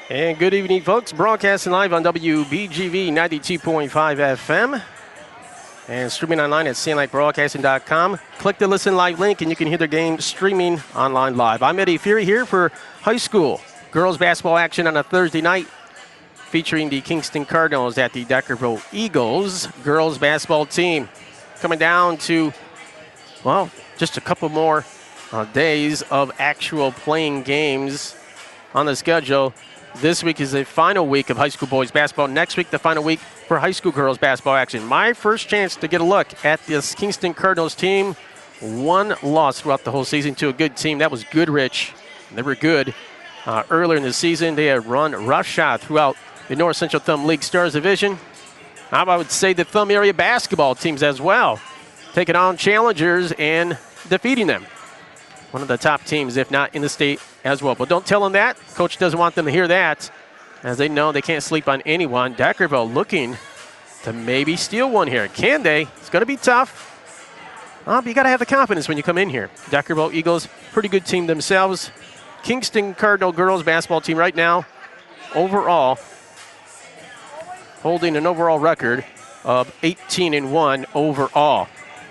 And good evening, folks. Broadcasting live on WBGV 92.5 FM and streaming online at sandlightbroadcasting.com. Click the Listen Live link and you can hear the game streaming online live. I'm Eddie Fury here for high school girls basketball action on a Thursday night featuring the Kingston Cardinals at the Deckerville Eagles girls basketball team. Coming down to, well, just a couple more days of actual playing games on the schedule. This week is the final week of high school boys basketball. Next week, the final week for high school girls basketball action. My first chance to get a look at this Kingston Cardinals team. One loss throughout the whole season to a good team. That was Goodrich. They were good. Earlier in the season, they had run roughshod throughout the North Central Thumb League Stars Division. I would say the Thumb area basketball teams as well, taking on challengers and defeating them. One of the top teams, if not in the state as well. But don't tell them that. Coach doesn't want them to hear that, as they know they can't sleep on anyone. Deckerville looking to maybe steal one here. Can they? It's going to be tough. But you got to have the confidence when you come in here. Deckerville Eagles, pretty good team themselves. Kingston Cardinal girls basketball team right now, overall, holding an overall record of 18-1 overall.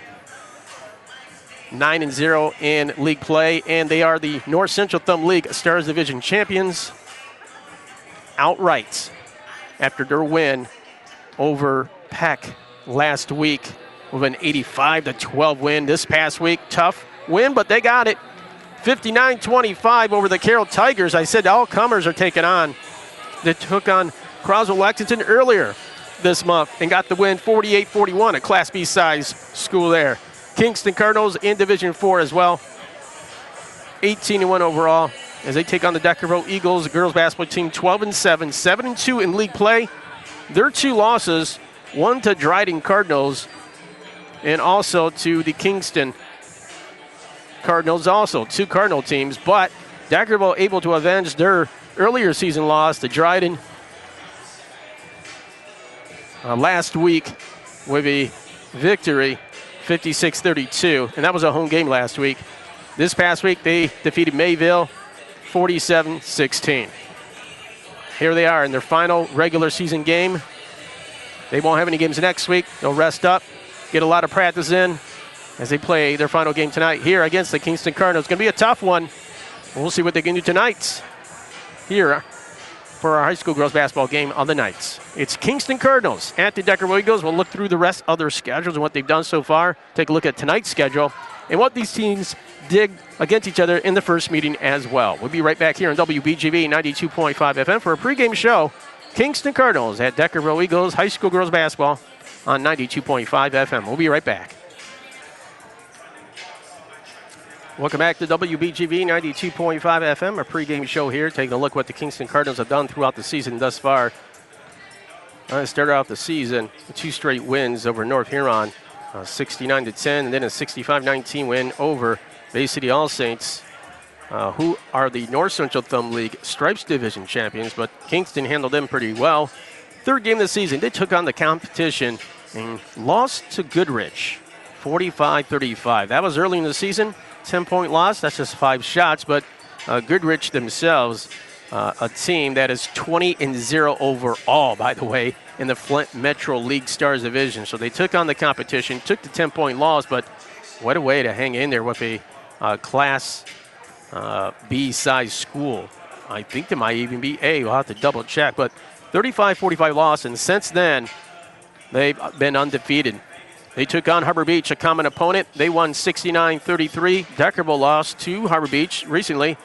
9-0 in league play, and they are the North Central Thumb League Stars Division champions outright after their win over Peck last week with an 85-12 win this past week. Tough win, but they got it. 59-25 over the Carroll Tigers. I said all comers are taken on. They took on Croswell Lexington earlier this month and got the win 48-41, a Class B size school there. Kingston Cardinals in Division 4 as well. 18-1 overall as they take on the Deckerville Eagles girls basketball team. 12-7, 7-2 in league play. Their two losses, one to Dryden Cardinals and also to the Kingston Cardinals, also two Cardinal teams. But Deckerville able to avenge their earlier season loss to Dryden last week with a victory, 56-32, and that was a home game last week. This past week, they defeated Mayville 47-16. Here they are in their final regular season game. They won't have any games next week. They'll rest up, get a lot of practice in as they play their final game tonight here against the Kingston Cardinals. It's going to be a tough one. We'll see what they can do tonight here for our high school girls basketball game on the nights. It's Kingston Cardinals at the Deckerville Eagles. We'll look through the rest of their schedules and what they've done so far. Take a look at tonight's schedule and what these teams did against each other in the first meeting as well. We'll be right back here on WBGV 92.5 FM for a pregame show. Kingston Cardinals at Deckerville Eagles high school girls basketball on 92.5 FM. We'll be right back. Welcome back to WBGV 92.5 FM, our pregame show here, taking a look at what the Kingston Cardinals have done throughout the season thus far. Started out the season with two straight wins over North Huron, 69-10, and then a 65-19 win over Bay City All Saints, who are the North Central Thumb League Stripes Division champions, but Kingston handled them pretty well. Third game of the season, they took on the competition and lost to Goodrich, 45-35. That was early in the season. 10-point loss, that's just 5 shots, but Goodrich themselves, a team that is 20-0 overall, by the way, in the Flint Metro League Stars Division. So they took on the competition, took the 10-point loss, but what a way to hang in there with a Class B-size school. I think they might even be A. We'll have to double check, but 35-45 loss, and since then, they've been undefeated. They took on Harbor Beach, a common opponent. They won 69-33. Deckerville lost to Harbor Beach recently,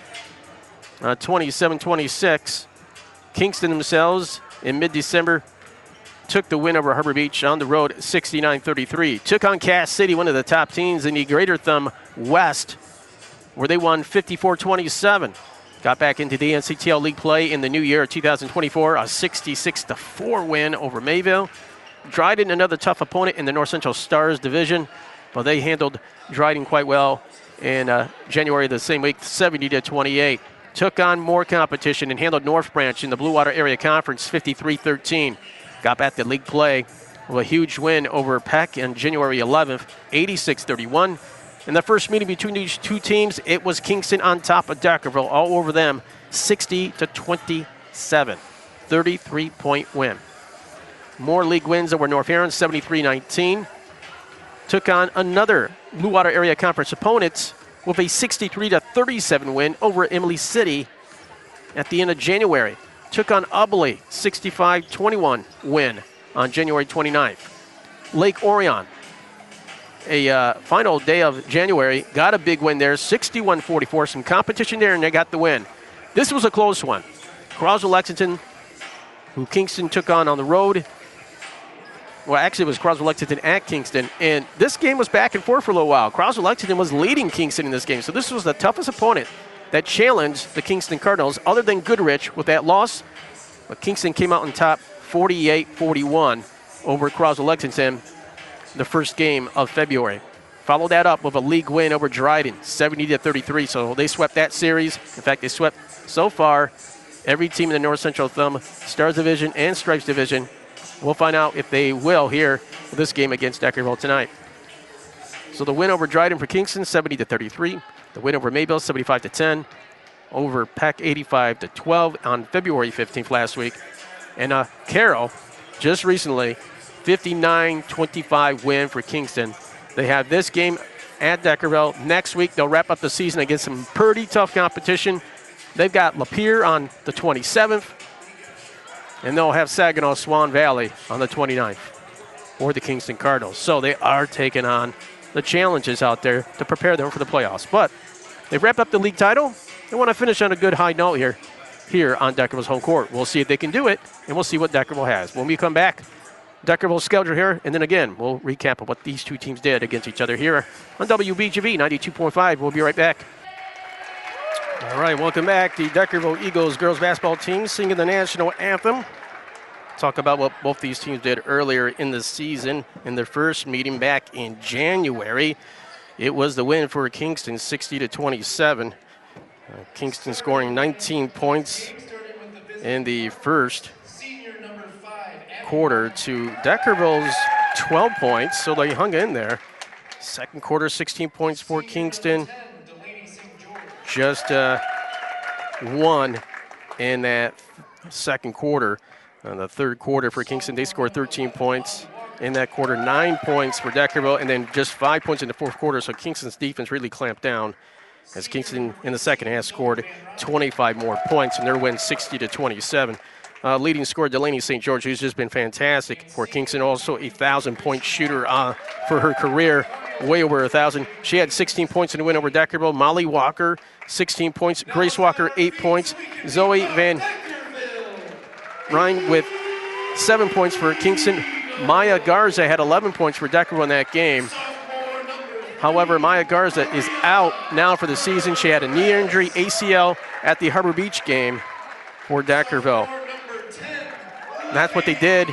27-26. Kingston themselves in mid-December took the win over Harbor Beach on the road, 69-33. Took on Cass City, one of the top teams in the Greater Thumb West, where they won 54-27. Got back into the NCTL League play in the new year of 2024, a 66-4 win over Mayville. Dryden, another tough opponent in the North Central Stars Division, but they handled Dryden quite well in January of the same week, 70-28. Took on more competition and handled North Branch in the Blue Water Area Conference, 53-13. Got back to league play with a huge win over Peck on January 11th, 86-31. In the first meeting between these two teams, it was Kingston on top of Deckerville, all over them, 60-28. 7. 33-point win. More league wins over North Huron, 73-19. Took on another Blue Water Area Conference opponent with a 63-37 win over Emily City at the end of January. Took on Ubly, 65-21 win on January 29th. Lake Orion, a final day of January, got a big win there, 61-44. Some competition there, and they got the win. This was a close one. Croswell Lexington, who Kingston took on the road. Well, actually, it was Croswell Lexington at Kingston, and this game was back and forth for a little while. Croswell Lexington was leading Kingston in this game, so this was the toughest opponent that challenged the Kingston Cardinals, other than Goodrich with that loss. But Kingston came out on top 48-41 over Croswell Lexington the first game of February. Followed that up with a league win over Dryden, 70-33, so they swept that series. In fact, they swept so far every team in the North Central Thumb, Stars Division and Stripes Division. We'll find out if they will here with this game against Deckerville tonight. So the win over Dryden for Kingston, 70-33. The win over Mayville, 75-10. Over Peck, 85-12 on February 15th last week. And Carroll, just recently, 59-25 win for Kingston. They have this game at Deckerville. Next week, they'll wrap up the season against some pretty tough competition. They've got Lapeer on the 27th, and they'll have Saginaw Swan Valley on the 29th for the Kingston Cardinals. So they are taking on the challenges out there to prepare them for the playoffs. But they wrap up the league title. They want to finish on a good high note here on Deckerville's home court. We'll see if they can do it, and we'll see what Deckerville has. When we come back, Deckerville's schedule here, and then again, we'll recap of what these two teams did against each other here on WBGV 92.5. We'll be right back. All right, welcome back. The Deckerville Eagles girls basketball team singing the national anthem. Talk about what both these teams did earlier in the season in their first meeting back in January. It was the win for Kingston, 60-27. Kingston scoring 19 points in the first quarter to Deckerville's 12 points, so they hung in there. Second quarter, 16 points for Kingston. Just one in that second quarter. In the third quarter for Kingston, they scored 13 points. In that quarter, 9 points for Deckerville, and then just 5 points in the fourth quarter, so Kingston's defense really clamped down as Kingston in the second half scored 25 more points, and their win 60-27. Leading scorer Delaney St. George, who's just been fantastic for Kingston, also a 1,000-point shooter for her career, way over 1,000. She had 16 points in the win over Deckerville. Molly Walker, 16 points. Grace Walker, 8 points. Zoe Van Ryn with 7 points for Kingston. Maya Garza had 11 points for Deckerville in that game. However, Maya Garza is out now for the season. She had a knee injury, ACL, at the Harbor Beach game for Deckerville. That's what they did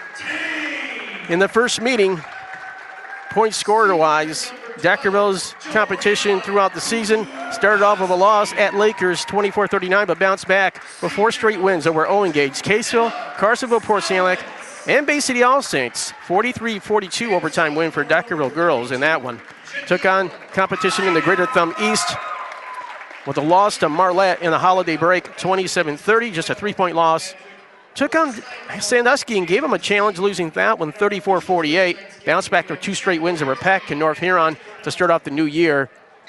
in the first meeting. Point scorer-wise, Deckerville's competition throughout the season started off with a loss at Lakers, 24-39, but bounced back with 4 straight wins over Owen Gage, Caseville, Carsonville, Port St. Luc, and Bay City All Saints. 43-42 overtime win for Deckerville girls in that one. Took on competition in the Greater Thumb East with a loss to Marlette in the holiday break, 27-30, just a 3-point loss. Took on Sandusky and gave them a challenge, losing that one 34-48. Bounced back to 2 straight wins over Peck and North Huron to start off the new year.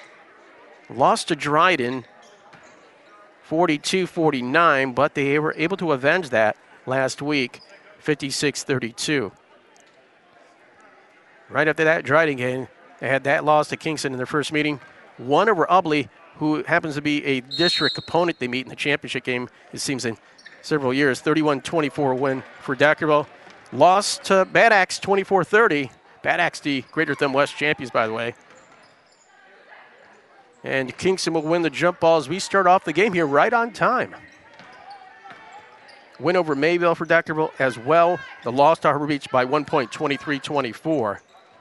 Lost to Dryden 42-49, but they were able to avenge that last week, 56-32. Right after that Dryden game, they had that loss to Kingston in their first meeting. One over Ubly, who happens to be a district opponent they meet in the championship game, it seems, in several years. 31-24 win for Deckerville. Lost to Bad Axe 24-30. Bad Axe, the Greater Thumb West champions, by the way. And Kingston will win the jump ball as we start off the game here right on time. Win over Mayville for Deckerville as well. The loss to Harbor Beach by 1 point, 23-24.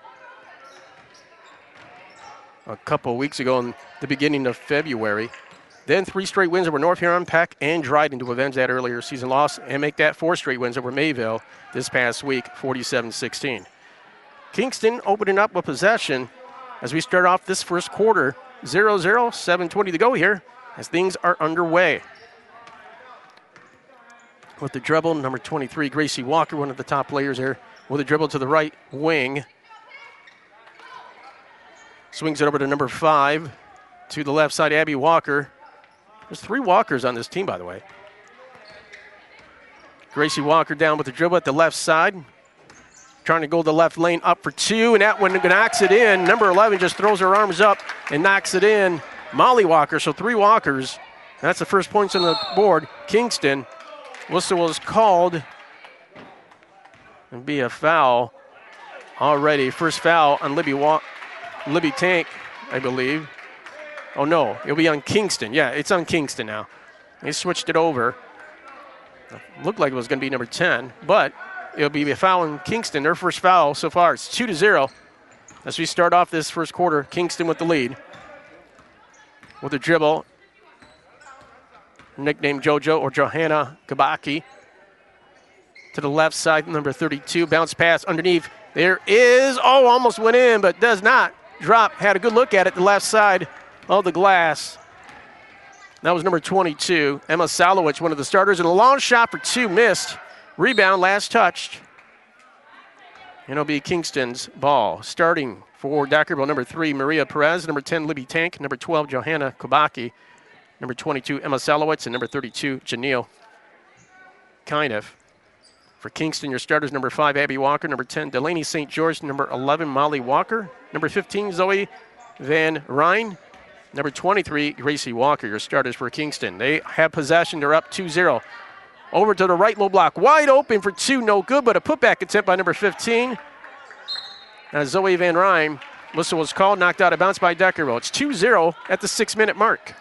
A couple of weeks ago in the beginning of February. Then 3 straight wins over North Huron, Peck, and Dryden to avenge that earlier season loss and make that 4 straight wins over Mayville this past week, 47-16. Kingston opening up with possession as we start off this first quarter, 0-0, 7:20 to go here as things are underway. with the dribble. Number 23, Gracie Walker, one of the top players there, with a dribble to the right wing. Swings it over to number 5. To the left side, Abby Walker. There's 3 Walkers on this team, by the way. Gracie Walker down with the dribble at the left side. Trying to go the left lane up for 2, and that one knocks it in. Number 11 just throws her arms up and knocks it in. Molly Walker, so 3 Walkers. That's the first points on the board. Kingston. Whistle was called. And be a foul already. First foul on Libby Tank, I believe. Oh, no, it'll be on Kingston. Yeah, it's on Kingston now. They switched it over. Looked like it was going to be number 10, but it'll be a foul in Kingston. Their first foul so far. It's 2-0 as we start off this first quarter. Kingston with the lead. With the dribble, nicknamed JoJo or Johanna Kabaki. To the left side, number 32. Bounce pass underneath. There is, almost went in, but does not drop. Had a good look at it, the left side of the glass. That was number 22, Emma Salowich, one of the starters. And a long shot for 2, missed. Rebound, last touched. And it'll be Kingston's ball. Starting for Deckerville, number 3, Maria Perez. Number 10, Libby Tank. Number 12, Johanna Kabaki. Number 22, Emma Salowitz. And number 32, Janelle Kinef. For Kingston, your starters, number 5, Abby Walker. Number 10, Delaney St. George. Number 11, Molly Walker. Number 15, Zoe Van Ryn. Number 23, Gracie Walker, your starters for Kingston. They have possession. They're up 2-0. Over to the right low block. Wide open for 2, no good, but a putback attempt by number 15. Zoe Van Ryn. Whistle was called, knocked out of bounds by Deckerville. It's 2-0 at the 6-minute mark.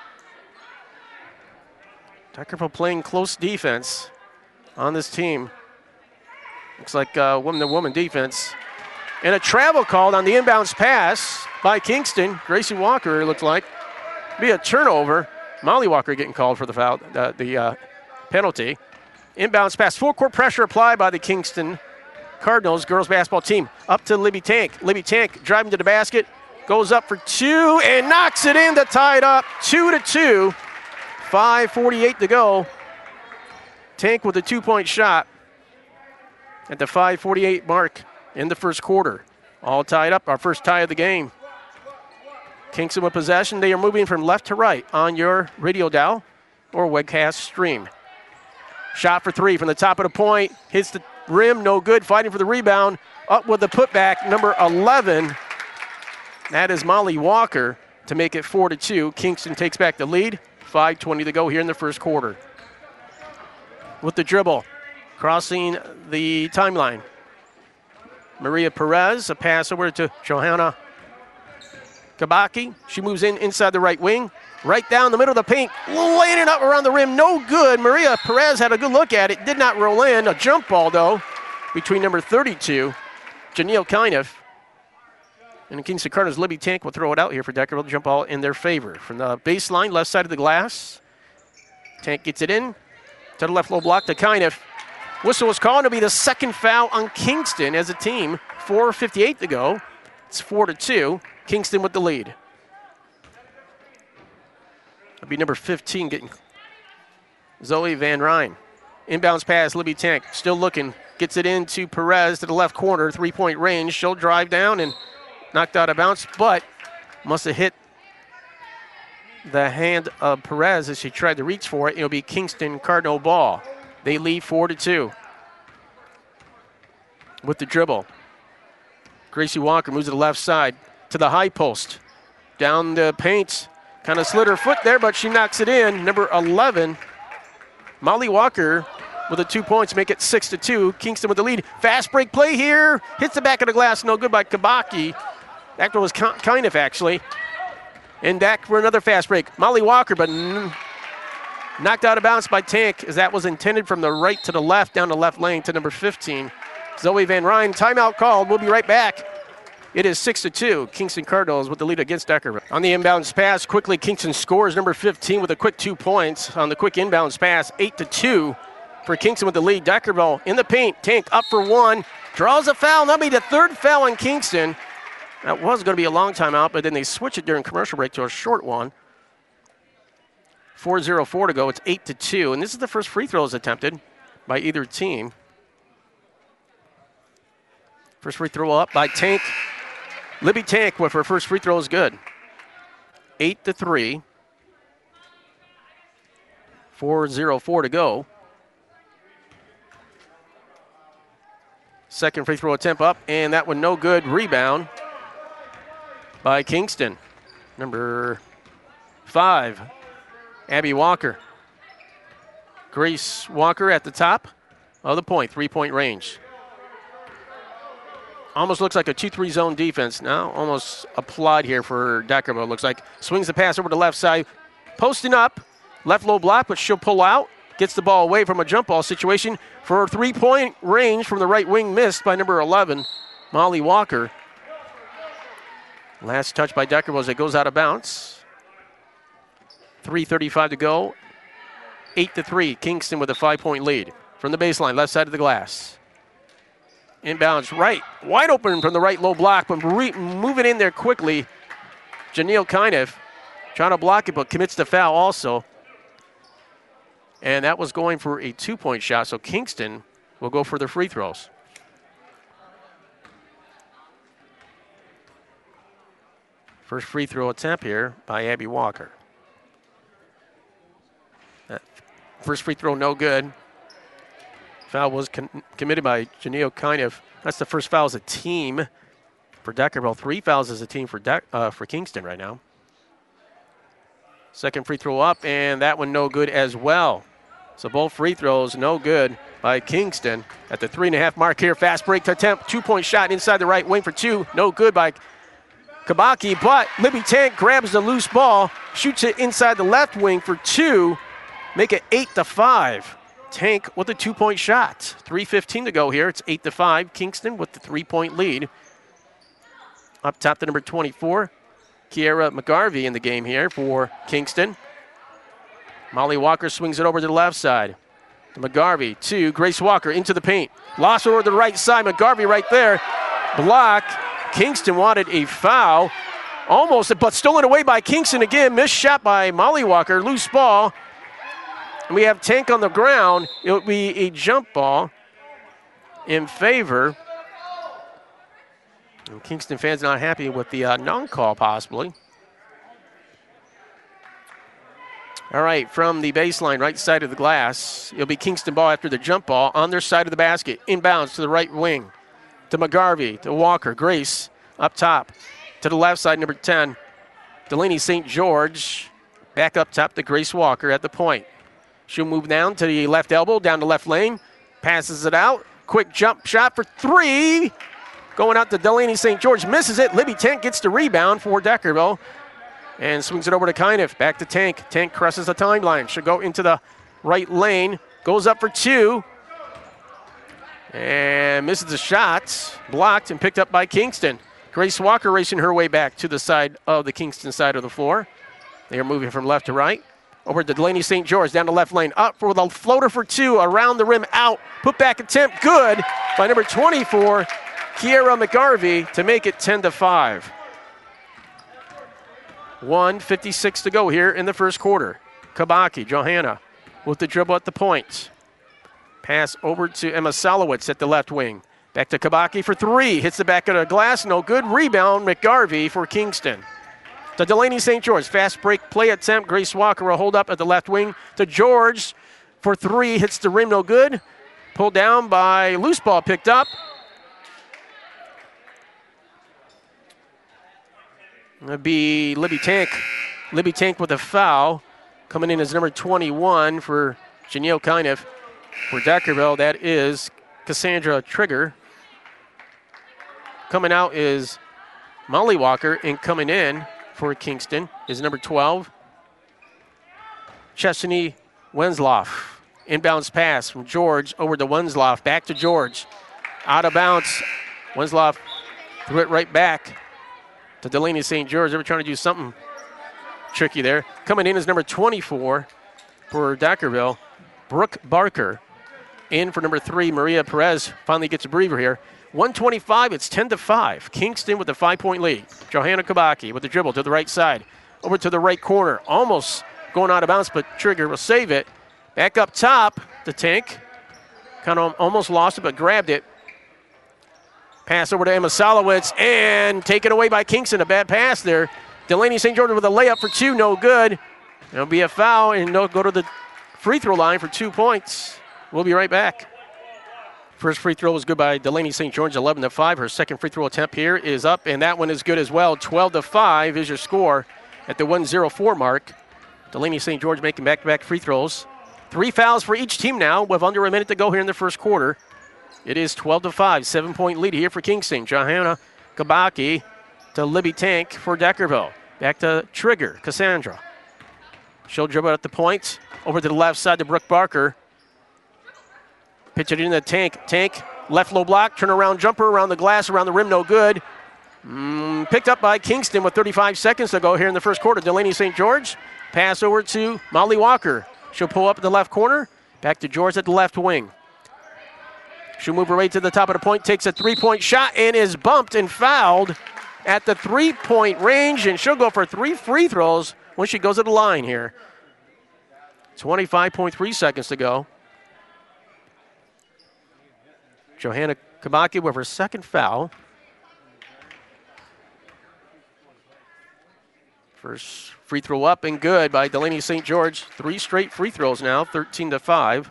Deckerville playing close defense on this team. Looks like woman-to-woman defense. And a travel called on the inbounds pass by Kingston. Gracie Walker, it looked like. Be a turnover. Molly Walker getting called for the foul, the penalty. Inbounds pass. Full court pressure applied by the Kingston Cardinals girls basketball team. Up to Libby Tank. Libby Tank driving to the basket. Goes up for 2 and knocks it in to tie it up. 2-2. 5:48 to go. Tank with a 2-point shot at the 5:48 mark in the first quarter. All tied up. Our first tie of the game. Kingston with possession. They are moving from left to right on your radio dial or webcast stream. Shot for 3 from the top of the point. Hits the rim. No good. Fighting for the rebound. Up with the putback. Number 11. That is Molly Walker to make it 4-2. Kingston takes back the lead. 5:20 to go here in the first quarter. With the dribble. Crossing the timeline. Maria Perez, a pass over to Johanna Kabaki. She moves inside the right wing. Right down the middle of the paint. Laying it up around the rim. No good. Maria Perez had a good look at it. Did not roll in. A jump ball, though, between number 32, Janelle Kinef, and the Kingston Cardinals. Libby Tank will throw it out here for Deckerville. Jump ball in their favor. From the baseline, left side of the glass. Tank gets it in to the left low block to Kinef. Whistle was called to be the second foul on Kingston as a team. 4:58 to go. It's 4-2. Kingston with the lead. That'll be number 15 getting Zoe Van Ryn. Inbounds pass, Libby Tank still looking. Gets it into Perez to the left corner, 3-point range. She'll drive down and knocked out of bounds, but must have hit the hand of Perez as she tried to reach for it. It'll be Kingston Cardinal ball. They lead 4-2. With the dribble. Gracie Walker moves to the left side to the high post. Down the paint. Kind of slid her foot there, but she knocks it in. Number 11, Molly Walker with the 2 points, make it 6-2. Kingston with the lead. Fast break play here. Hits the back of the glass. No good by Kabaki. That was Kinef, actually. And back for another fast break. Molly Walker, but knocked out of bounds by Tank, as that was intended from the right to the left, down the left lane to number 15. Zoe Van Ryn, timeout called. We'll be right back. It is 6-2. Kingston Cardinals with the lead against Deckerville. On the inbounds pass, quickly Kingston scores. Number 15 with a quick 2 points on the quick inbounds pass. 8-2 for Kingston with the lead. Deckerville in the paint. Tank up for 1. Draws a foul. That'll be the third foul on Kingston. That was going to be a long timeout, but then they switched it during commercial break to a short one. 4:04 to go. It's 8-2, and this is the first free throws attempted by either team. First free throw up by Tank. Libby Tank with her first free throw is good. 8-3. 4:04 to go. Second free throw attempt up, and that one no good. Rebound by Kingston. Number 5, Abby Walker. Grace Walker at the top of the point, 3-point range. Almost looks like a 2-3 zone defense now, almost applied here for Deckerville. It looks like swings the pass over to the left side, posting up, left low block, but she'll pull out. Gets the ball away from a jump ball situation for a 3-point range from the right wing, missed by number 11, Molly Walker. Last touch by Deckerville as it goes out of bounds. 3:35 to go. 8-3. Kingston with a 5-point lead. From the baseline, left side of the glass. Inbounds right. Wide open from the right low block, but moving in there quickly. Janelle Kineff trying to block it, but commits the foul also. And that was going for a 2-point shot, so Kingston will go for the free throws. First free throw attempt here by Abby Walker. First free throw no good. Foul was committed by Janelle Kineff. That's the first foul as a team for Deckerville. 3 fouls as a team for Kingston right now. Second free throw up, and that one no good as well. So both free throws no good by Kingston. At the 3.5 mark here, fast break to attempt. 2-point shot inside the right wing for 2. No good by Kabaki, but Libby Tank grabs the loose ball, shoots it inside the left wing for 2. Make it 8-5. Tank with a 2-point shot. 3:15 to go here. It's 8-5. Kingston with the 3-point lead. Up top to number 24, Kiera McGarvey in the game here for Kingston. Molly Walker swings it over to the left side. To McGarvey, to Grace Walker into the paint. Lost over to the right side. McGarvey right there. Block. Kingston wanted a foul. Almost, but stolen away by Kingston again. Missed shot by Molly Walker. Loose ball. And we have Tank on the ground. It will be a jump ball in favor. And Kingston fans not happy with the non-call possibly. All right, from the baseline, right side of the glass, it'll be Kingston ball after the jump ball on their side of the basket. Inbounds to the right wing, to McGarvey, to Walker. Grace up top. To the left side, number 10, Delaney St. George. Back up top to Grace Walker at the point. She'll move down to the left elbow, down the left lane. Passes it out. Quick jump shot for 3. Going out to Delaney St. George. Misses it. Libby Tank gets the rebound for Deckerville. And swings it over to Kineff. Back to Tank. Tank crosses the timeline. Should go into the right lane. Goes up for 2. And misses the shot. Blocked and picked up by Kingston. Grace Walker racing her way back to the side of the Kingston side of the floor. They are moving from left to right. Over to Delaney St. George. Down the left lane. Up for the floater for 2. Around the rim. Out. Put back attempt. Good by number 24, Kiera McGarvey, to make it 10-5. 1:56 to go here in the first quarter. Kabaki, Johanna with the dribble at the point. Pass over to Emma Salowitz at the left wing. Back to Kabaki for 3. Hits the back of the glass. No good. Rebound, McGarvey for Kingston. To Delaney St. George. Fast break play attempt. Grace Walker will hold up at the left wing. To George for 3. Hits the rim. No good. Pulled down by loose ball picked up. It'll be Libby Tank. Libby Tank with a foul. Coming in as number 21 for Janelle Kineff. For Deckerville, that is Cassandra Trigger. Coming out is Molly Walker, and coming in for Kingston is number 12, Chesney Wensloff. Inbounds pass from George over to Wensloff. Back to George. Out of bounds. Wensloff threw it right back to Delaney St. George. They were trying to do something tricky there. Coming in is number 24 for Deckerville, Brooke Barker. In for number 3, Maria Perez. Finally gets a breather here. 1:25, it's 10-5. Kingston with a 5-point lead. Johanna Kabaki with the dribble to the right side. Over to the right corner. Almost going out of bounds, but Trigger will save it. Back up top, the Tank. Kind of almost lost it, but grabbed it. Pass over to Emma Solowitz and taken away by Kingston. A bad pass there. Delaney St. George with a layup for 2, no good. It'll be a foul, and they'll go to the free throw line for 2 points. We'll be right back. First free throw was good by Delaney St. George, 11-5. Her second free throw attempt here is up, and that one is good as well. 12-5 is your score at the 1:04 mark. Delaney St. George making back-to-back free throws. 3 fouls for each team now with under a minute to go here in the first quarter. It is 12-5, 7-point lead here for Kingston. Johanna Kabaki to Libby Tank for Deckerville. Back to Trigger, Cassandra. She'll dribble at the point. Over to the left side to Brooke Barker. Pitch it in the Tank. Tank, left low block, turnaround jumper around the glass, around the rim, no good. Picked up by Kingston with 35 seconds to go here in the first quarter. Delaney St. George, pass over to Molly Walker. She'll pull up at the left corner. Back to George at the left wing. She'll move her way to the top of the point, takes a three-point shot, and is bumped and fouled at the three-point range, and she'll go for 3 free throws when she goes to the line here. 25.3 seconds to go. Johanna Kabaki with her second foul. First free throw up and good by Delaney St. George. 3 straight free throws now, 13-5.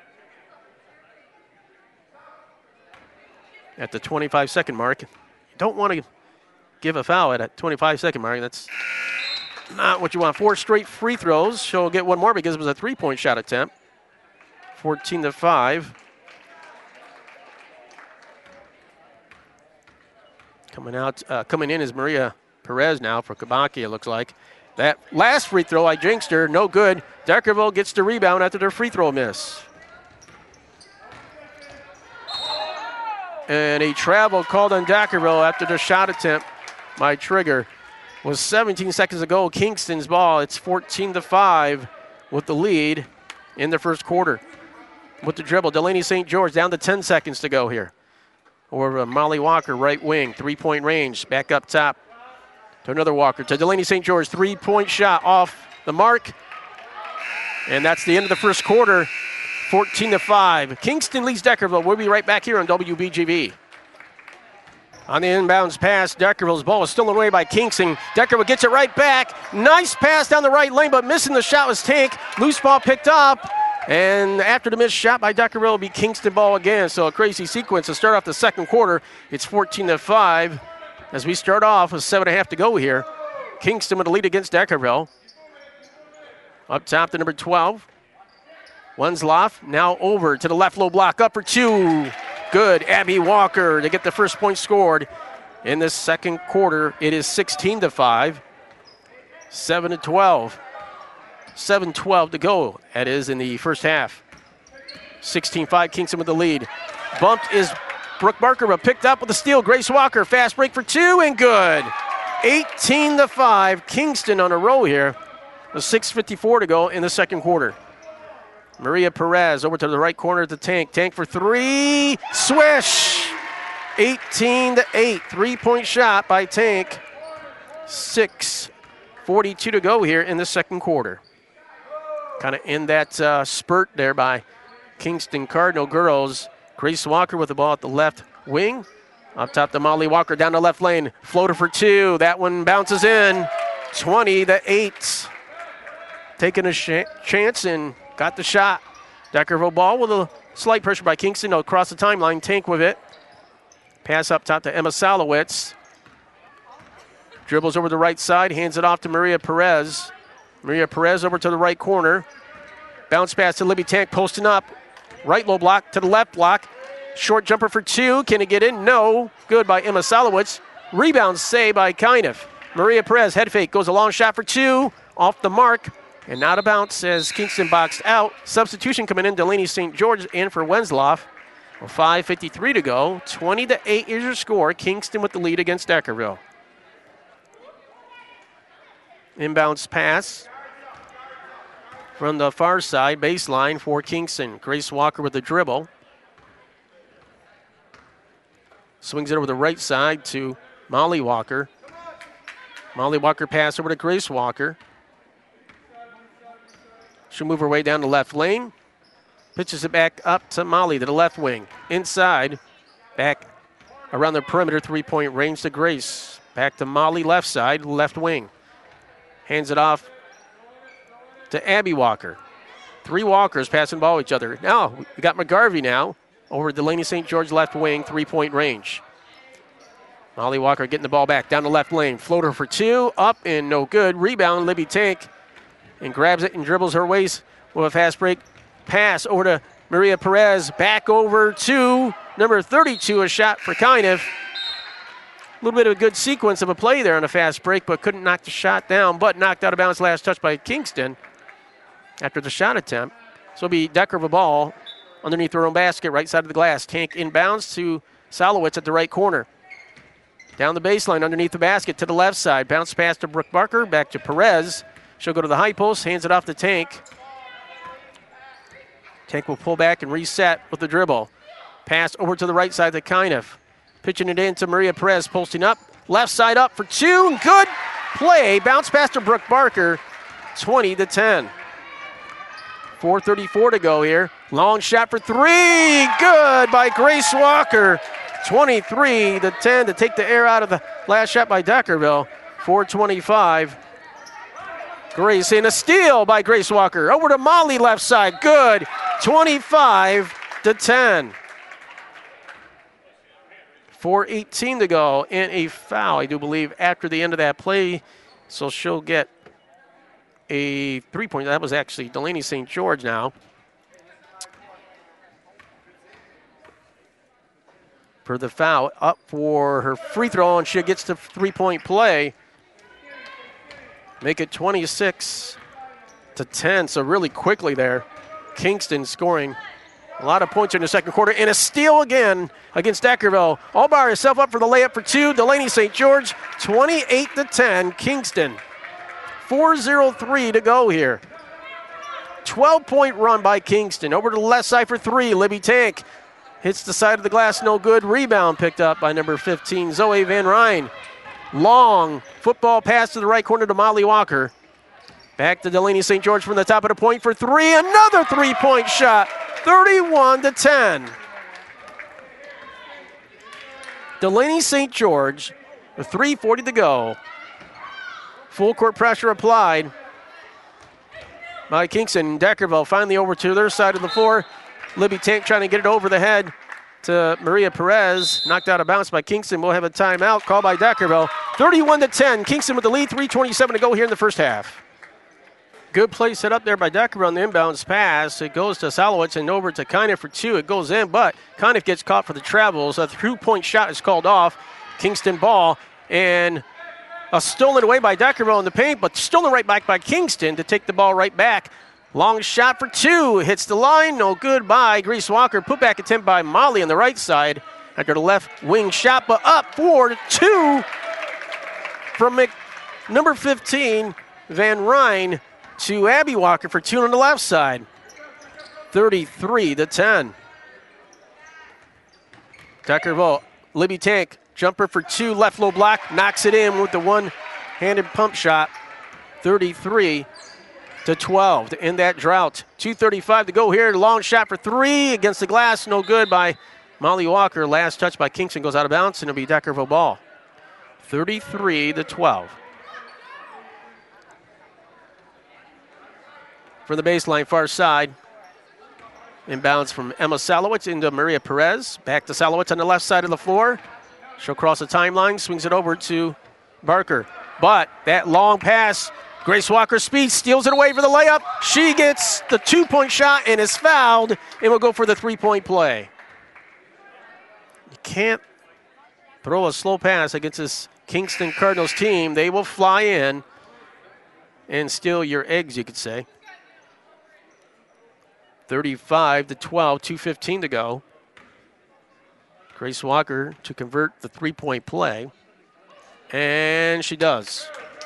At the 25-second mark. You don't want to give a foul at a 25-second mark. That's not what you want. 4 straight free throws. She'll get one more because it was a 3-point shot attempt. 14-5. Coming in is Maria Perez now for Kabaki, it looks like. That last free throw, I jinxed her, no good. Deckerville gets the rebound after their free throw miss. And a travel called on Deckerville after the shot attempt by Trigger. Was 17 seconds ago, Kingston's ball. It's 14-5 with the lead in the first quarter. With the dribble, Delaney St. George down to 10 seconds to go here. Or Molly Walker, right wing, 3-point range, back up top to another Walker. To Delaney St. George, 3-point shot off the mark. And that's the end of the first quarter, 14-5. Kingston leads Deckerville. We'll be right back here on WBGV. On the inbounds pass, Deckerville's ball is stolen away by Kingston. Deckerville gets it right back. Nice pass down the right lane, but missing the shot was Tank. Loose ball picked up. And after the missed shot by Deckerville, it'll be Kingston ball again. So a crazy sequence to start off the second quarter. It's 14-5 as we start off with 7.5 to go here. Kingston with a lead against Deckerville. Up top to number 12. Wensloff now over to the left low block. Up for 2. Good. Abby Walker to get the first point scored in this second quarter. It is 16-5. 7-12. 7:12 to go, that is, in the first half. 16-5, Kingston with the lead. Bumped is Brooke Barker, but picked up with a steal. Grace Walker, fast break for 2, and good. 18-5, Kingston on a roll here. With 6:54 to go in the second quarter. Maria Perez over to the right corner of the Tank. Tank for 3, swish! 18-8, 3-point shot by Tank. 6:42 to go here in the second quarter. Kind of in that spurt there by Kingston Cardinal girls. Grace Walker with the ball at the left wing. Up top to Molly Walker down the left lane. Floater for 2. That one bounces in. 20-8. Taking a chance and got the shot. Deckerville ball with a slight pressure by Kingston. Across the timeline. Tank with it. Pass up top to Emma Solowitz. Dribbles over the right side. Hands it off to Maria Perez. Maria Perez over to the right corner. Bounce pass to Libby Tank, posting up. Right low block to the left block. Short jumper for 2. Can it get in? No. Good by Emma Solowitz. Rebound save by Kynef. Maria Perez, head fake, goes a long shot for 2. Off the mark. And out of bounds as Kingston boxed out. Substitution coming in, Delaney St. George in for Wensloff. 5:53 to go. 20-8 is your score. Kingston with the lead against Deckerville. Inbounds pass from the far side, baseline for Kingston. Grace Walker with the dribble. Swings it over the right side to Molly Walker. Molly Walker pass over to Grace Walker. She'll move her way down the left lane. Pitches it back up to Molly to the left wing. Inside, back around the perimeter, three-point range to Grace. Back to Molly, left side, left wing. Hands it off to Abby Walker. 3 Walkers passing the ball to each other. Now, we got McGarvey now over Delaney St. George left wing, three-point range. Molly Walker getting the ball back down the left lane. Floater for 2, up and no good. Rebound, Libby Tank, and grabs it and dribbles her waist with a fast break pass over to Maria Perez. Back over to number 32, a shot for Kynef. A little bit of a good sequence of a play there on a fast break, but couldn't knock the shot down, but knocked out of bounds last touch by Kingston after the shot attempt. So it'll be Decker of a ball underneath their own basket, right side of the glass. Tank inbounds to Salowitz at the right corner. Down the baseline, underneath the basket to the left side. Bounce pass to Brooke Barker, back to Perez. She'll go to the high post, hands it off to Tank. Tank will pull back and reset with the dribble. Pass over to the right side to Kynef. Pitching it in to Maria Perez, posting up. Left side up for 2. Good play. Bounce pass to Brooke Barker. 20-10. 4:34 to go here. Long shot for 3. Good by Grace Walker. 23-10 to take the air out of the last shot by Deckerville. 4:25. Grace in a steal by Grace Walker. Over to Molly left side. Good. 25-10. 4:18 to go and a foul, I do believe, after the end of that play. So she'll get a 3-point. That was actually Delaney St. George now. For the foul, up for her free throw, and she gets the 3-point play. Make it 26-10. So really quickly there, Kingston scoring a lot of points in the second quarter. And a steal again against Deckerville. All by herself up for the layup for 2. Delaney St. George, 28-10. Kingston. 4:03 to go here. 12-point run by Kingston. Over to the left side for 3. Libby Tank hits the side of the glass, no good. Rebound picked up by number 15, Zoe Van Ryn. Long football pass to the right corner to Molly Walker. Back to Delaney St. George from the top of the point for 3. Another 3-point shot. 31-10. Delaney St. George with 3:40 to go. Full court pressure applied by Kingston. Deckerville finally over to their side of the floor. Libby Tank trying to get it over the head to Maria Perez. Knocked out of bounds by Kingston. We'll have a timeout called by Deckerville. 31-10. Kingston with the lead. 3:27 to go here in the first half. Good play set up there by Deckerville on the inbounds pass. It goes to Salowitz and over to Kynef for 2. It goes in, but Kynef gets caught for the travels. A 3-point shot is called off. Kingston ball, and a stolen away by Deckerville in the paint, but stolen right back by Kingston to take the ball right back. Long shot for 2. Hits the line. No good by Grace Walker. Put back attempt by Molly on the right side after the left wing shot, but up for 2 from number 15, Van Ryn, to Abby Walker for 2 on the left side. 33-10. Deckerville, Libby Tank, jumper for 2, left low block, knocks it in with the one-handed pump shot. 33-12 to end that drought. 2:35 to go here. Long shot for 3 against the glass, no good by Molly Walker. Last touch by Kingston goes out of bounds, and it'll be Deckerville ball. 33-12. From the baseline, far side. Inbounds from Emma Salowitz into Maria Perez. Back to Salowitz on the left side of the floor. She'll cross the timeline, swings it over to Barker. But that long pass, Grace Walker speed, steals it away for the layup. She gets the 2-point shot and is fouled, and will go for the 3-point play. You can't throw a slow pass against this Kingston Cardinals team. They will fly in and steal your eggs, you could say. 35-12, 2:15 to go. Grace Walker to convert the 3-point play. And she does.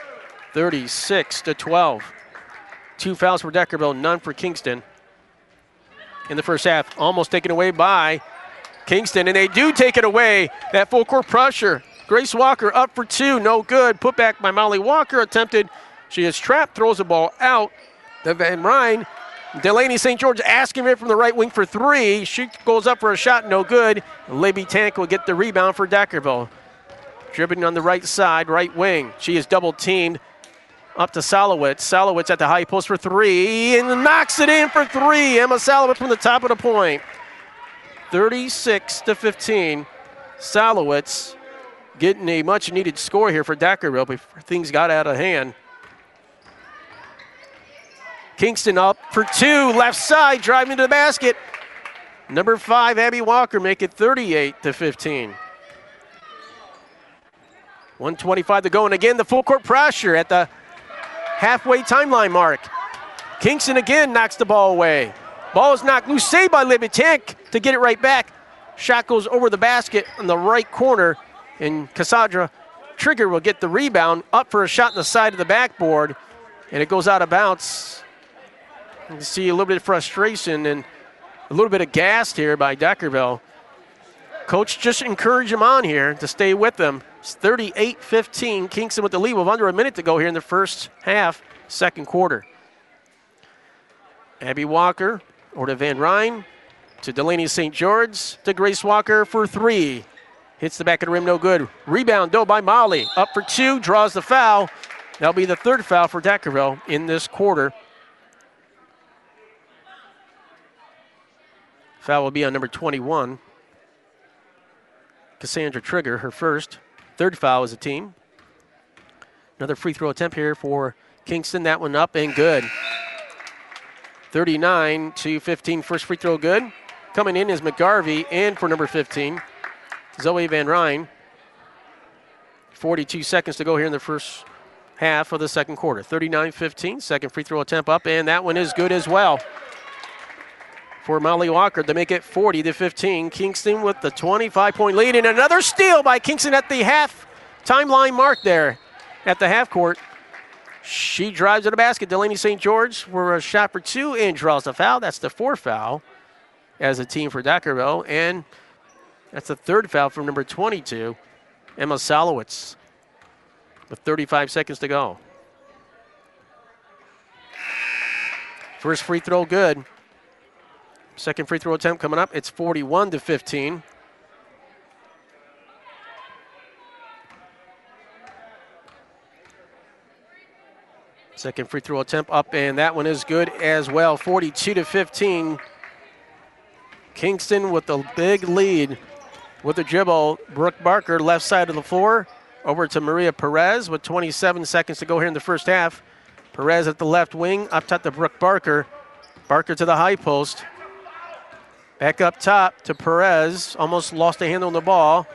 36-12. 2 fouls for Deckerville, none for Kingston. In the first half, almost taken away by Kingston, and they do take it away. That full court pressure. Grace Walker up for 2, no good. Put back by Molly Walker, attempted. She is trapped, throws the ball out, The Van Ryn. Delaney St. George asking it from the right wing for three. She goes up for a shot, no good. Libby Tank will get the rebound for Deckerville. Dribbling on the right side, right wing. She is double teamed up to Salowitz. Salowitz at the high post for three and knocks it in for three. Emma Salowitz from the top of the point. 36-15. Salowitz getting a much needed score here for Deckerville before things got out of hand. Kingston up for two, left side, driving to the basket. Number 5, Abby Walker, make it 38-15. 1:25 to go, and again, the full court pressure at the halfway timeline mark. Kingston again knocks the ball away. Ball is knocked loose, saved by Libby Tank to get it right back. Shot goes over the basket in the right corner, and Cassandra Trigger will get the rebound, up for a shot on the side of the backboard, and it goes out of bounds. You can see a little bit of frustration and a little bit of gas here by Deckerville. Coach just encouraged him on here to stay with them. It's 38-15. Kingston with the lead with under a minute to go here in the first half, second quarter. Abby Walker over to Van Ryn, to Delaney St. George, to Grace Walker for three. Hits the back of the rim, no good. Rebound, though, by Molly. Up for two, draws the foul. That'll be the third foul for Deckerville in this quarter. Foul will be on number 21. Cassandra Trigger, her first. Third foul as a team. Another free throw attempt here for Kingston. That one up and good. 39-15, first free throw good. Coming in is McGarvey, and for number 15, Zoe Van Ryn. 42 seconds to go here in the first half of the second quarter. 39-15, second free throw attempt up, and that one is good as well for Molly Walker to make it 40-15. Kingston with the 25-point lead, and another steal by Kingston at the half timeline mark there at the half court. She drives to the basket. Delaney St. George for a shot for two and draws the foul. That's the fourth foul as a team for Deckerville, and that's the third foul from number 22, Emma Salowitz, with 35 seconds to go. First free throw good. Second free throw attempt coming up. It's 41-15. Second free throw attempt up, and that one is good as well. 42-15. Kingston with the big lead with the dribble. Brooke Barker, left side of the floor, over to Maria Perez with 27 seconds to go here in the first half. Perez at the left wing, up top to Brooke Barker. Barker to the high post. Back up top to Perez. Almost lost a handle on the ball.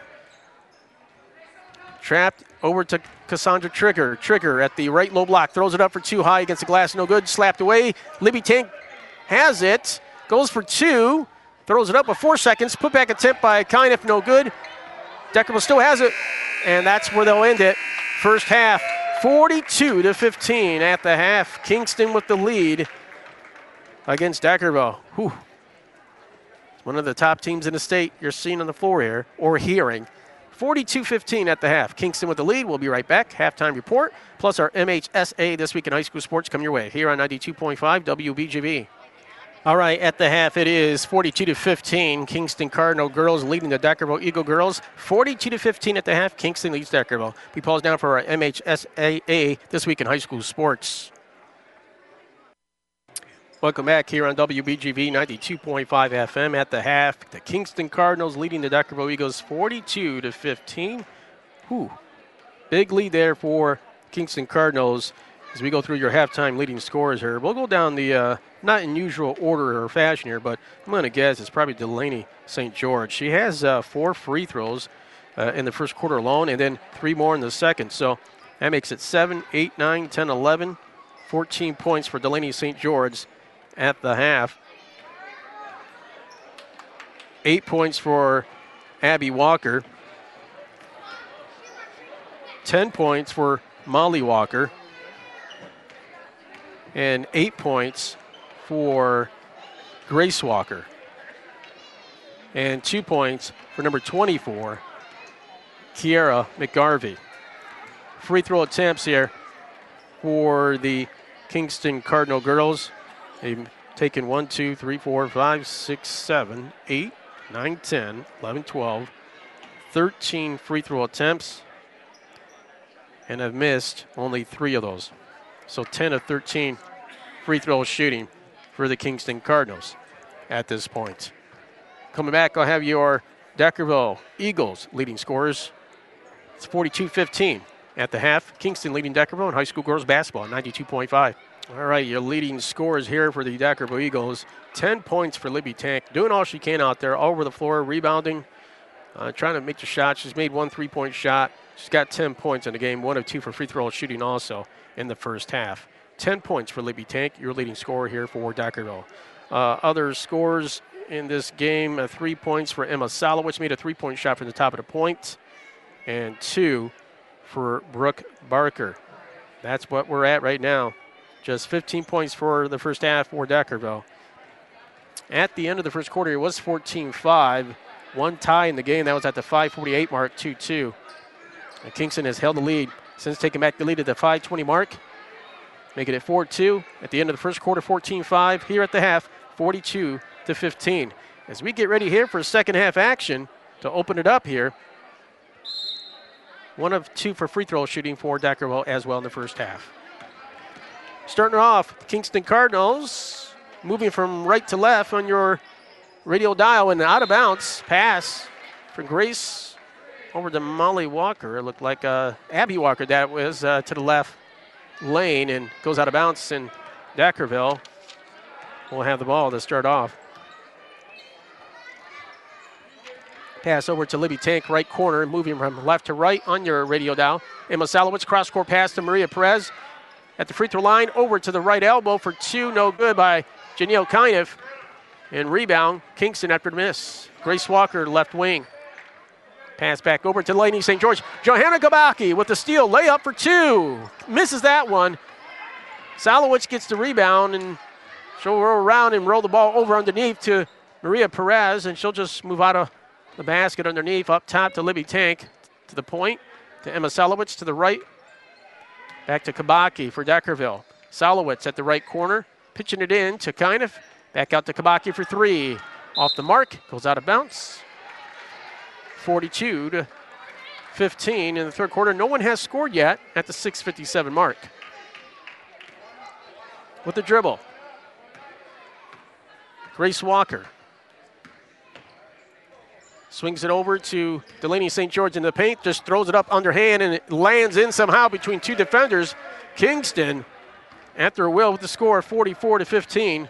Trapped over to Cassandra Trigger. Trigger at the right low block. Throws it up for two high against the glass. No good. Slapped away. Libby Tank has it. Goes for two. Throws it up with 4 seconds. Put back attempt by Kynef. No good. Deckerville still has it. And that's where they'll end it. First half. 42-15 at the half. Kingston with the lead against Deckerville. Whew. One of the top teams in the state you're seeing on the floor here, or hearing. 42-15 at the half. Kingston with the lead. We'll be right back. Halftime report, plus our MHSA This Week in High School Sports come your way here on 92.5 WBGV. All right, at the half, it is 42-15. Kingston Cardinal girls leading the Deckerville Eagle girls. 42-15 at the half. Kingston leads Deckerville. We pause down for our MHSAA This Week in High School Sports. Welcome back here on WBGV 92.5 FM at the half. The Kingston Cardinals leading the Deckerville Eagles 42-15. Whew. Big lead there for Kingston Cardinals as we go through your halftime leading scores here. We'll go down the not in usual order or fashion here, but I'm going to guess it's probably Delaney St. George. She has 4 free throws in the first quarter alone, and then 3 more in the second. So that makes it 7, 8, 9, 10, 11, 14 points for Delaney St. George at the half. 8 points for Abby Walker. 10 points for Molly Walker. And 8 points for Grace Walker. And 2 points for number 24, Kiara McGarvey. Free throw attempts here for the Kingston Cardinal girls. They've taken 1, 2, 3, 4, 5, 6, 7, 8, 9, 10, 11, 12, 13 free throw attempts, and have missed only 3 of those. So 10 of 13 free throw shooting for the Kingston Cardinals at this point. Coming back, I'll have your Deckerville Eagles leading scorers. It's 42-15 at the half. Kingston leading Deckerville in high school girls basketball, 92.5. All right, your leading scorers here for the Deckerville Eagles. 10 points for Libby Tank. Doing all she can out there, all over the floor, rebounding, trying to make the shot. She's made 1 3-point shot. She's got 10 points in the game, 1 of 2 for free throw shooting also in the first half. 10 points for Libby Tank, your leading scorer here for Deckerville. Other scores in this game, 3 points for Emma Solowitz, made a 3-point shot from the top of the point, and 2 for Brooke Barker. That's what we're at right now. Just 15 points for the first half for Deckerville. At the end of the first quarter, it was 14-5. 1 tie in the game. That was at the 5:48 mark, 2-2. And Kingston has held the lead since taking back the lead at the 5:20 mark, making it 4-2. At the end of the first quarter, 14-5. Here at the half, 42-15. As we get ready here for second half action to open it up here, 1 of 2 for free throw shooting for Deckerville as well in the first half. Starting off, Kingston Cardinals moving from right to left on your radio dial, and out of bounds pass for Grace over to Molly Walker. It looked like Abby Walker that was to the left lane and goes out of bounds, and Deckerville will have the ball to start off. Pass over to Libby Tank, right corner, moving from left to right on your radio dial. Emma Salowitz, cross-court pass to Maria Perez. At the free throw line, over to the right elbow for 2, no good by Janelle Kineff. And rebound, Kingston after the miss. Grace Walker, left wing. Pass back over to Delaney St. George. Johanna Gabaki with the steal, layup for 2. Misses that one. Salowitz gets the rebound, and she'll roll around and roll the ball over underneath to Maria Perez, and she'll just move out of the basket underneath, up top to Libby Tank, to the point, to Emma Salowitz to the right. Back to Kabaki for Deckerville. Salowitz at the right corner, pitching it in to Kineff. Back out to Kabaki for 3. Off the mark, goes out of bounds. 42-15 in the third quarter. No one has scored yet at the 6:57 mark. With the dribble, Grace Walker swings it over to Delaney St. George in the paint, just throws it up underhand, and it lands in somehow between 2 defenders. Kingston at their will with the score, 44-15.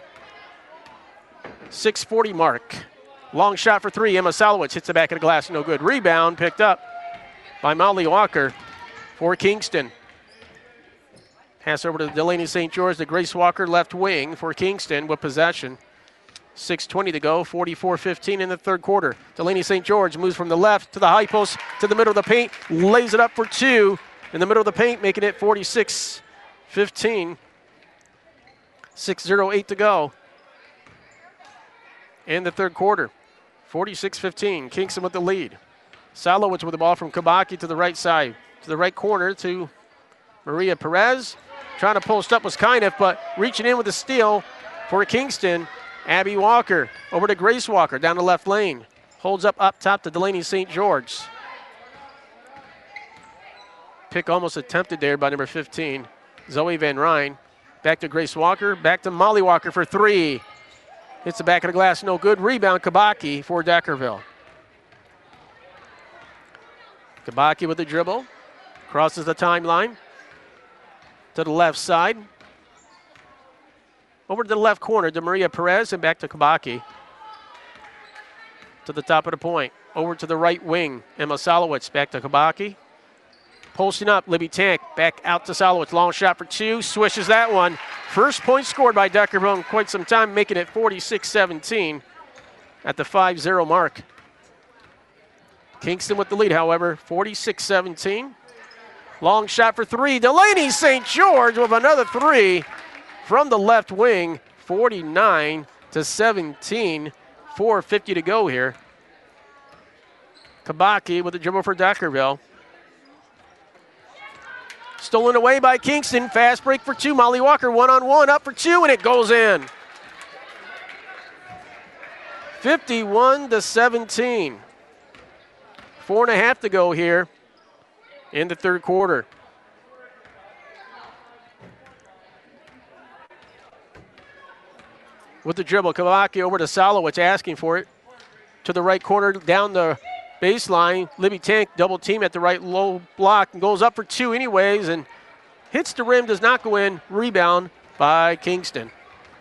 6:40 mark. Long shot for 3. Emma Salowitz hits the back of the glass, no good. Rebound picked up by Molly Walker for Kingston. Pass over to Delaney St. George, the Grace Walker left wing for Kingston with possession. 6:20 to go, 44-15 in the third quarter. Delaney St. George moves from the left to the high post to the middle of the paint, lays it up for 2 in the middle of the paint, making it 46-15. 6:08 to go in the third quarter. 46-15, Kingston with the lead. Salowitz with the ball from Kabaki to the right side, to the right corner to Maria Perez. Trying to post up was Kineff, but reaching in with the steal for Kingston. Abby Walker over to Grace Walker down the left lane. Holds up top to Delaney St. George. Pick almost attempted there by number 15, Zoe Van Ryn. Back to Grace Walker, back to Molly Walker for 3. Hits the back of the glass, no good. Rebound, Kabaki for Deckerville. Kabaki with the dribble. Crosses the timeline to the left side. Over to the left corner to Maria Perez and back to Kabaki. To the top of the point. Over to the right wing. Emma Salowitz back to Kabaki. Posting up, Libby Tank back out to Salowitz. Long shot for 2. Swishes that one. First point scored by Deckerville in quite some time, making it 46-17 at the 5-0 mark. Kingston with the lead, however, 46-17. Long shot for 3. Delaney St. George with another 3 from the left wing. 49-17. 4:50 to go here. Kabaki with the dribble for Deckerville. Stolen away by Kingston. Fast break for two. Molly Walker one-on-one up for two, and it goes in. 51-17. 4.5 to go here in the third quarter. With the dribble, Kabaki over to Salowitz asking for it. To the right corner, down the baseline. Libby Tank double team at the right low block and goes up for two anyways and hits the rim, does not go in. Rebound by Kingston.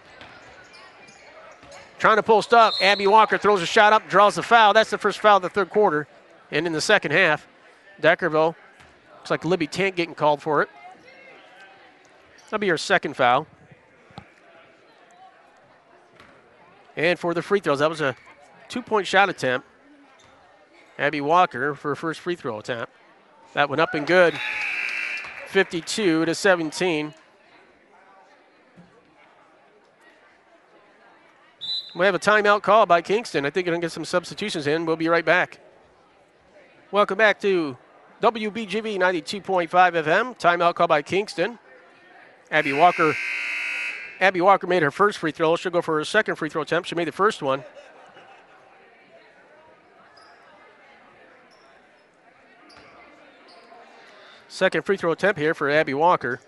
Trying to post up. Abby Walker throws a shot up, draws the foul. That's the first foul of the third quarter. And in the second half, Deckerville, looks like Libby Tank getting called for it. That'll be her second foul. And for the free throws, that was a 2-point shot attempt. Abby Walker for her first free throw attempt. That went up and good. 52-17. We have a timeout call by Kingston. I think we're going to get some substitutions in. We'll be right back. Welcome back to WBGV 92.5 FM. Timeout call by Kingston. Abby Walker made her first free throw. She'll go for her second free throw attempt. She made the first one. Second free throw attempt here for Abby Walker.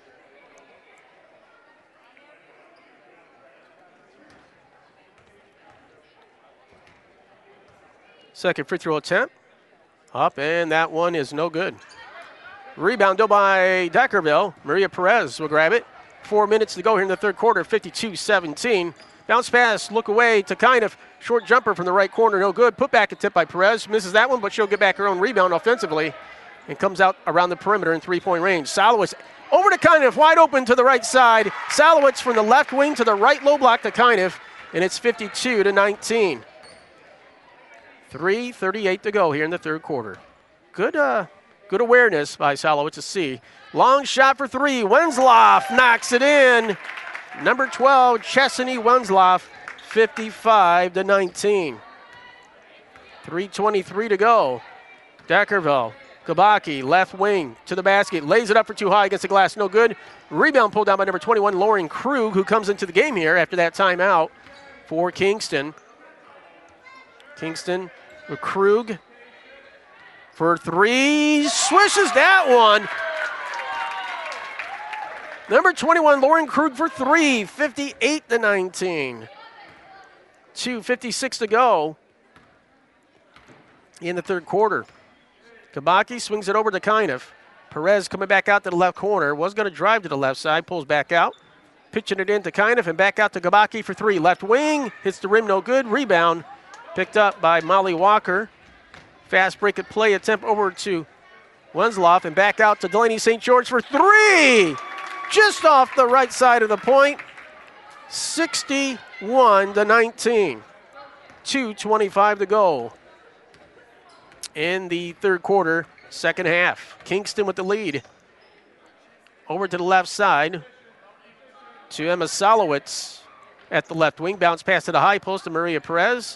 Second free throw attempt. Up, and that one is no good. Rebound though by Deckerville. Maria Perez will grab it. 4 minutes to go here in the third quarter, 52-17. Bounce pass, look away to kind of short jumper from the right corner, no good. Put back attempt by Perez. Misses that one, but she'll get back her own rebound offensively and comes out around the perimeter in three-point range. Salowitz over to kind of wide open to the right side. Salowitz from the left wing to the right low block to kind of, and it's 52-19. 3:38 to go here in the third quarter. Good awareness by Salowitz to see. Long shot for three. Wensloff knocks it in. Number 12, Chesney Wensloff, 55-19. 3:23 to go. Deckerville, Kabaki, left wing to the basket. Lays it up for too high against the glass. No good. Rebound pulled down by number 21, Lauren Krug, who comes into the game here after that timeout for Kingston. Kingston with Krug for three. Swishes that one. Number 21, Lauren Krug for three. 58-19. 2:56 to go in the third quarter. Kabaki swings it over to Kinef. Perez coming back out to the left corner. Was going to drive to the left side. Pulls back out. Pitching it in to Kinef and back out to Kabaki for three. Left wing. Hits the rim. No good. Rebound. Picked up by Molly Walker. Fast break at play attempt over to Wensloff and back out to Delaney St. George for three. Just off the right side of the point. 61-19. 2:25 to go in the third quarter, second half. Kingston with the lead. Over to the left side to Emma Salowitz at the left wing. Bounce pass to the high post to Maria Perez.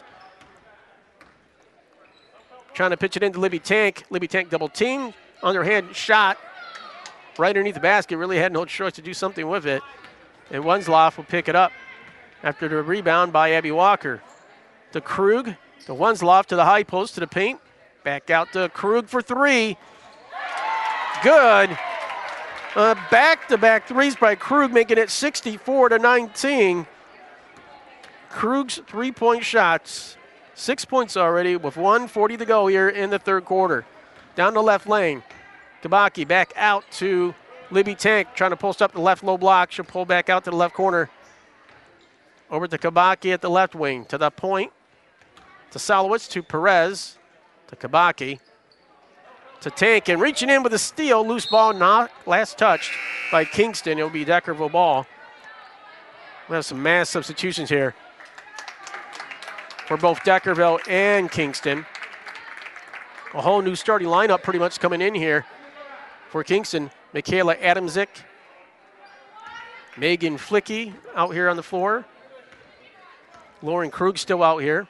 Trying to pitch it into Libby Tank. Libby Tank double team. Underhand shot right underneath the basket. Really had no choice to do something with it. And Wensloff will pick it up after the rebound by Abby Walker. To Krug. To Wensloff to the high post to the paint. Back out to Krug for three. Good. Back-to-back threes by Krug, making it 64-19. Krug's three-point shots. 6 points already with 1:40 to go here in the third quarter. Down the left lane. Kabaki back out to Libby Tank, trying to post up the left low block. She'll pull back out to the left corner. Over to Kabaki at the left wing. To the point. To Salowitz, to Perez. To Kabaki. To Tank, and reaching in with a steal. Loose ball, not last touched by Kingston. It'll be Deckerville ball. We have some mass substitutions here for both Deckerville and Kingston. A whole new starting lineup pretty much coming in here for Kingston. Michaela Adamczyk, Megan Flicky out here on the floor. Lauren Krug still out here.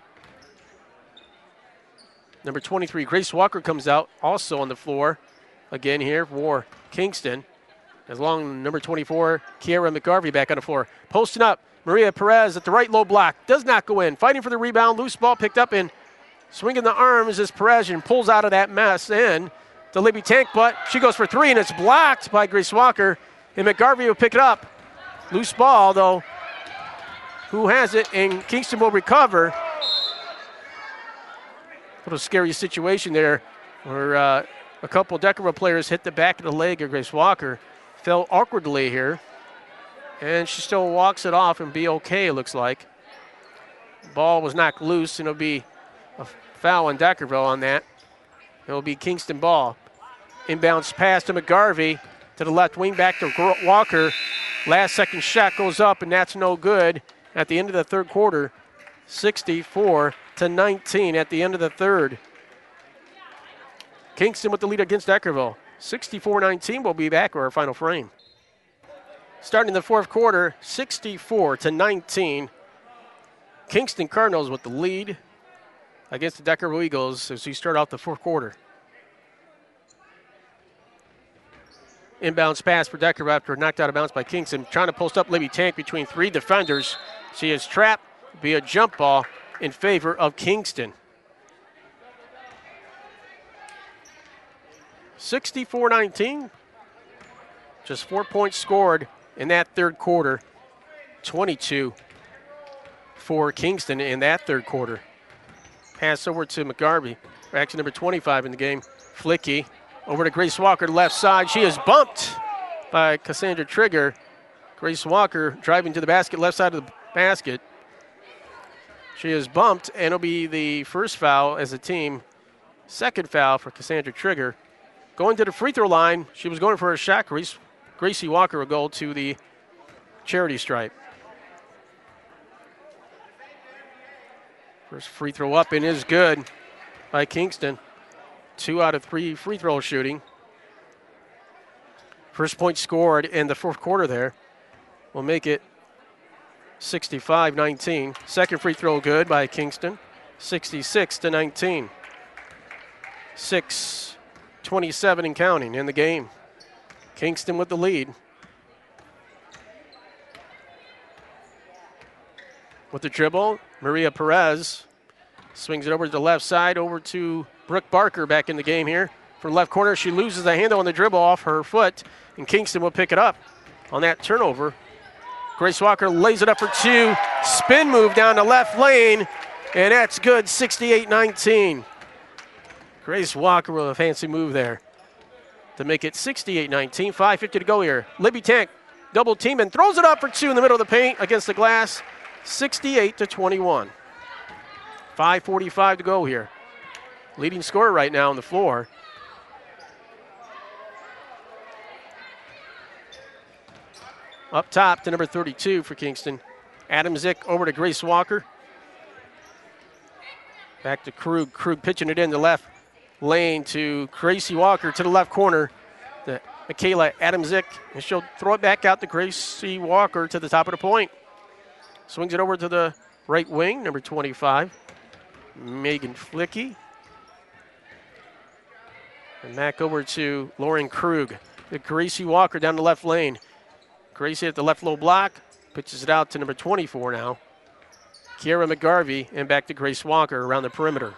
Number 23, Grace Walker comes out also on the floor. again here for Kingston. As long number 24, Kiera McGarvey back on the floor. Posting up, Maria Perez at the right low block. Does not go in. Fighting for the rebound. Loose ball picked up and swinging the arms as Perez and pulls out of that mess in to Libby Tank, but she goes for three and it's blocked by Grace Walker. And McGarvey will pick it up. Loose ball though. Who has it? And Kingston will recover. Little scary situation there where a couple Deckerville players hit the back of the leg of Grace Walker. Fell awkwardly here. And she still walks it off and be okay, it looks like. Ball was knocked loose, and it'll be a foul on Deckerville on that. It'll be Kingston ball. Inbounds pass to McGarvey to the left wing, back to Walker. Last second shot goes up, and that's no good at the end of the third quarter. 64-19 at the end of the third. Kingston with the lead against Deckerville. 64-19. We'll be back with our final frame. Starting in the fourth quarter, 64-19. Kingston Cardinals with the lead against the Deckerville Eagles as we start off the fourth quarter. Inbounds pass for Deckerville after knocked out of bounds by Kingston. Trying to post up Libby Tank between three defenders. She is trapped via jump ball in favor of Kingston. 64-19. Just 4 points scored in that third quarter. 22 for Kingston in that third quarter. Pass over to McGarvey. Actually, number 25 in the game. Flicky over to Grace Walker, left side. She is bumped by Cassandra Trigger. Grace Walker driving to the basket, left side of the basket. She is bumped, and it'll be the first foul as a team. Second foul for Cassandra Trigger. Going to the free throw line. She was going for a shot. Gracie Walker will go to the charity stripe. First free throw up and is good by Kingston. 2 out of 3 free throw shooting. First point scored in the fourth quarter there. Will make it 65-19. Second free throw good by Kingston. 66-19. 6:27 and counting in the game. Kingston with the lead. With the dribble, Maria Perez swings it over to the left side, over to Brooke Barker back in the game here. From left corner, she loses the handle on the dribble off her foot, and Kingston will pick it up on that turnover. Grace Walker lays it up for two. Spin move down the left lane, and that's good, 68-19. Grace Walker with a fancy move there to make it 68-19. 5:50 to go here. Libby Tank double team and throws it up for two in the middle of the paint against the glass. 68-21. 5:45 to go here. Leading scorer right now on the floor. Up top to number 32 for Kingston. Adam Zick over to Grace Walker. Back to Krug. Krug pitching it in the left lane to Gracie Walker to the left corner. To Michaela Adamczyk, and she'll throw it back out to Gracie Walker to the top of the point. Swings it over to the right wing, number 25, Megan Flicky. And back over to Lauren Krug. To Gracie Walker down the left lane. Gracie at the left low block, pitches it out to number 24 now. Kiera McGarvey, and back to Grace Walker around the perimeter.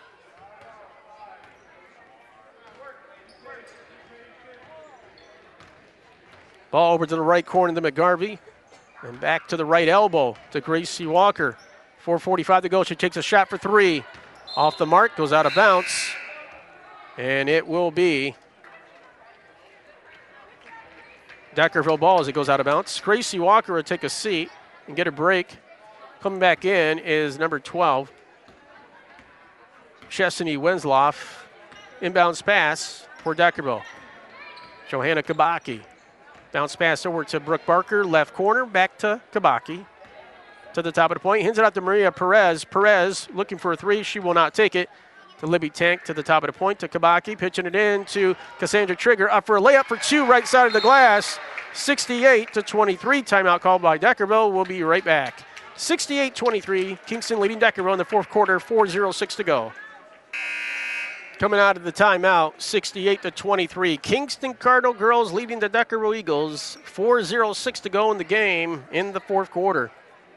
Ball over to the right corner to McGarvey. And back to the right elbow to Gracie Walker. 4:45 to go. She takes a shot for three. Off the mark, goes out of bounds. And it will be Deckerville ball as it goes out of bounds. Gracie Walker will take a seat and get a break. Coming back in is number 12, Chesney Winsloff. Inbounds pass for Deckerville. Johanna Kabaki. Bounce pass over to Brooke Barker, left corner, back to Kabaki. To the top of the point, hands it out to Maria Perez. Perez looking for a three, she will not take it. To Libby Tank to the top of the point to Kabaki, pitching it in to Cassandra Trigger, up for a layup for two, right side of the glass. 68-23, timeout called by Deckerville. We'll be right back. 68-23, Kingston leading Deckerville in the fourth quarter, 4:06 to go. Coming out of the timeout, 68-23. Kingston Cardinal girls leading the Deckerville Eagles. 4:06 to go in the game in the fourth quarter.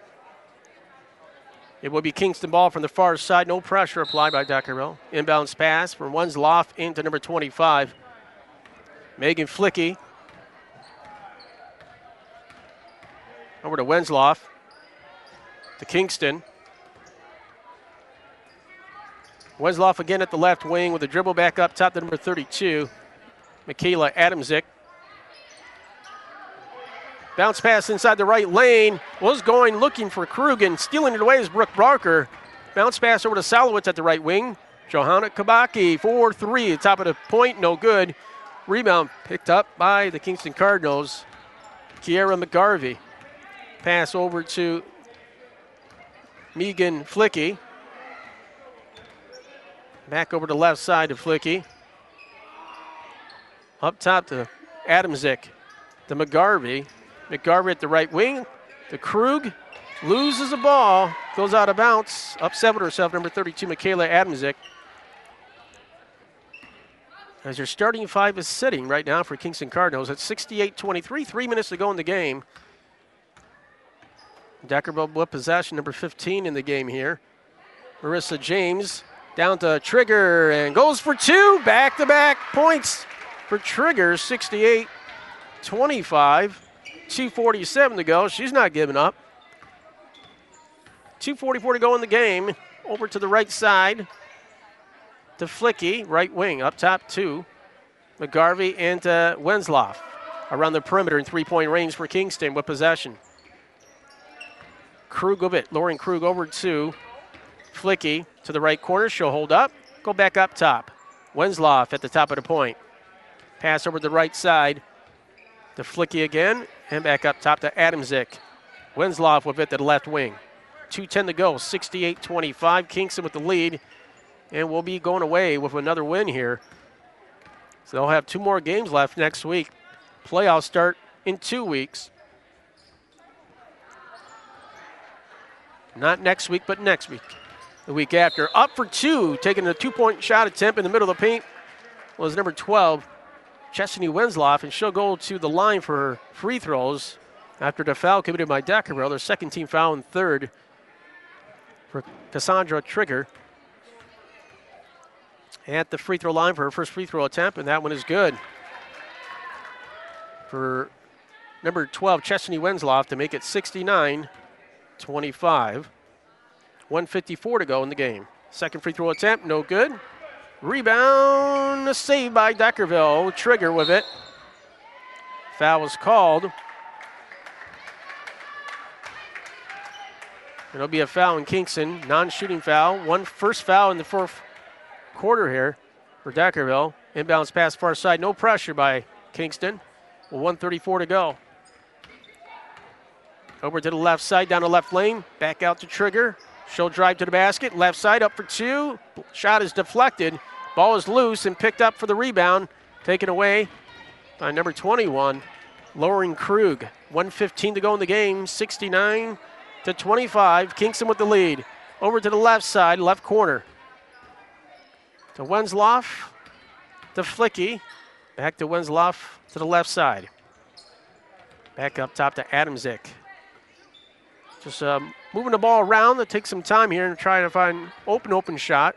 It will be Kingston ball from the far side. No pressure applied by Deckerville. Inbounds pass from Wensloff into number 25. Megan Flicky. Over to Wensloff. To Kingston. Wensloff again at the left wing with a dribble back up top to number 32, Michaela Adamczyk. Bounce pass inside the right lane. Was going looking for Krugen. Stealing it away is Brooke Barker. Bounce pass over to Salowitz at the right wing. Johanna Kabaki, 4-3, top of the point, no good. Rebound picked up by the Kingston Cardinals. Kiera McGarvey. Pass over to Megan Flicky. Back over to the left side to Flicky. Up top to Adamczyk. To McGarvey. McGarvey at the right wing. To Krug. Loses the ball. Goes out of bounds. Upset with herself, number 32, Michaela Adamczyk. As your starting five is sitting right now for Kingston Cardinals at 68-23. 3 minutes to go in the game. Deckerville with possession, number 15 in the game here. Marissa James. Down to Trigger and goes for two. Back-to-back points for Trigger, 68-25. 2:47 to go. She's not giving up. 2:44 to go in the game. Over to the right side to Flicky, right wing. Up top to McGarvey and to Wensloff. Around the perimeter in three-point range for Kingston with possession. Krug of it. Lauren Krug over to Flicky to the right corner. She'll hold up. Go back up top. Wensloff at the top of the point. Pass over to the right side to Flicky again. And back up top to Adamczyk. Wensloff with it to the left wing. 2:10 to go. 68-25. Kingston with the lead. And we'll be going away with another win here. So they'll have 2 more games left next week. Playoffs start in 2 weeks. Not next week, but next week. The week after. Up for two, taking a 2-point shot attempt in the middle of the paint was number 12, Chesney Wensloff, and she'll go to the line for her free throws after the foul committed by Deckerville, their second team foul and third for Cassandra Trigger. At the free throw line for her first free throw attempt, and that one is good. For number 12, Chesney Wensloff, to make it 69-25. 1:54 to go in the game. Second free throw attempt, no good. Rebound, a save by Deckerville. Trigger with it. Foul was called. It'll be a foul in Kingston, non-shooting foul. First foul in the fourth quarter here for Deckerville. Inbounds pass far side, no pressure by Kingston. 1:34 to go. Over to the left side, down the left lane, back out to Trigger. She'll drive to the basket, left side up for two. Shot is deflected. Ball is loose and picked up for the rebound. Taken away by number 21, Lauren Krug. 1:15 to go in the game, 69-25. Kingston with the lead. Over to the left side, left corner. To Wensloff, to Flicky. Back to Wensloff to the left side. Back up top to Adamczyk. Just moving the ball around. That takes some time here and trying to find open shot.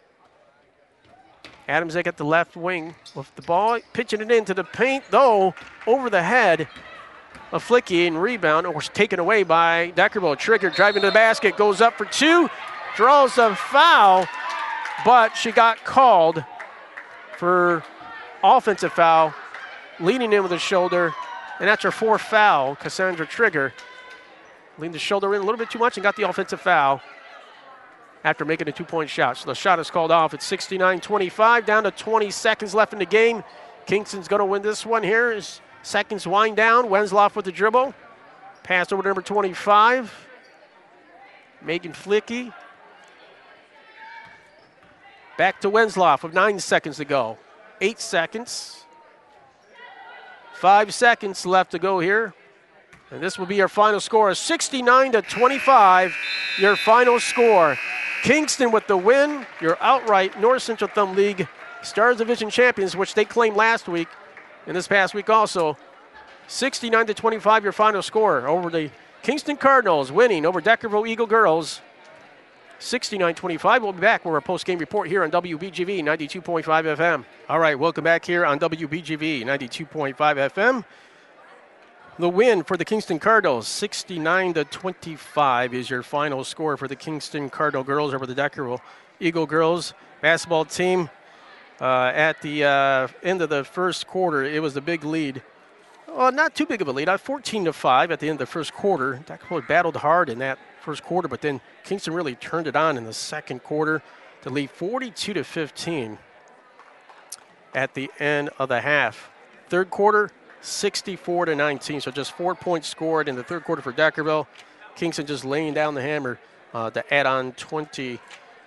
Adamczyk at the left wing with the ball, pitching it into the paint, though, over the head of Flicky, and rebound was taken away by Deckerville. Trigger driving to the basket, goes up for two, draws a foul, but she got called for offensive foul, leaning in with the shoulder, and that's her fourth foul. Cassandra Trigger leaned the shoulder in a little bit too much and got the offensive foul after making a 2-point shot. So the shot is called off at 69-25, down to 20 seconds left in the game. Kingston's going to win this one here as seconds wind down. Wensloff with the dribble. Pass over to number 25, Megan Flicky. Back to Wensloff with 9 seconds to go. 8 seconds. 5 seconds left to go here. And this will be your final score, 69-25, your final score. Kingston with the win, your outright North Central Thumb League Stars Division champions, which they claimed last week and this past week also. 69-25 your final score over the Kingston Cardinals, winning over Deckerville Eagle Girls. 69-25. We'll be back with our post-game report here on WBGV 92.5 FM. All right, welcome back here on WBGV 92.5 FM. The win for the Kingston Cardinals, 69-25 is your final score for the Kingston Cardinal girls over the Deckerville Eagle girls basketball team. At the end of the first quarter, it was the big lead. Well, not too big of a lead, 14-5 at the end of the first quarter. Deckerville battled hard in that first quarter, but then Kingston really turned it on in the second quarter to lead 42-15 at the end of the half. Third quarter, 64-19, so just 4 points scored in the third quarter for Deckerville. Kingston just laying down the hammer to add on 22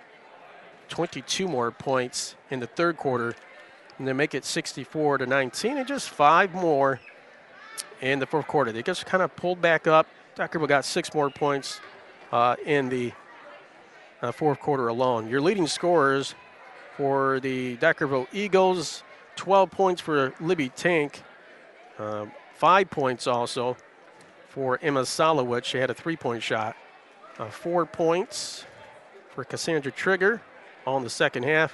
more points in the third quarter, and then make it 64-19, and just 5 more in the fourth quarter. They just kind of pulled back up. Deckerville got 6 more points in the fourth quarter alone. Your leading scorers for the Deckerville Eagles, 12 points for Libby Tank, 5 points also for Emma Solowich. She had a 3-point shot. 4 points for Cassandra Trigger, all in the second half.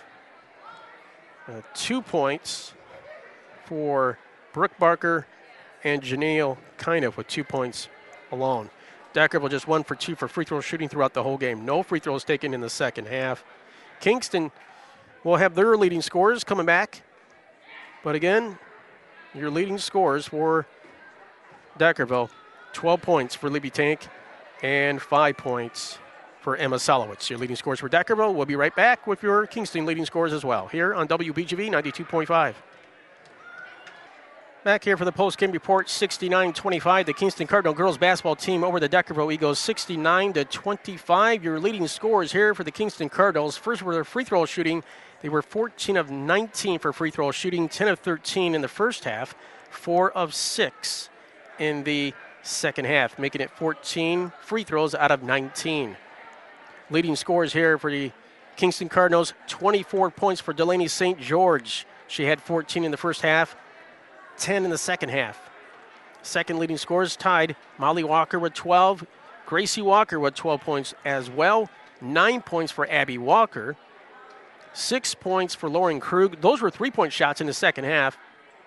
2 points for Brooke Barker and Janelle Kinef with 2 points alone. Deckerville just 1 for 2 for free throw shooting throughout the whole game. No free throws taken in the second half. Kingston will have their leading scorers coming back. But again, your leading scorers for Deckerville, 12 points for Libby Tank and 5 points for Emma Solowitz. Your leading scores for Deckerville. We'll be right back with your Kingston leading scores as well here on WBGV 92.5. Back here for the post-game report, 69-25. The Kingston Cardinal girls basketball team over the Deckerville Eagles, 69-25. Your leading scores here for the Kingston Cardinals. First for their free throw shooting, they were 14 of 19 for free throw shooting, 10 of 13 in the first half, 4 of 6 in the second half, making it 14 free throws out of 19. Leading scores here for the Kingston Cardinals, 24 points for Delaney St. George. She had 14 in the first half, 10 in the second half. Second leading scorers tied, Molly Walker with 12, Gracie Walker with 12 points as well, 9 points for Abby Walker, 6 points for Lauren Krug. Those were 3-point shots in the second half.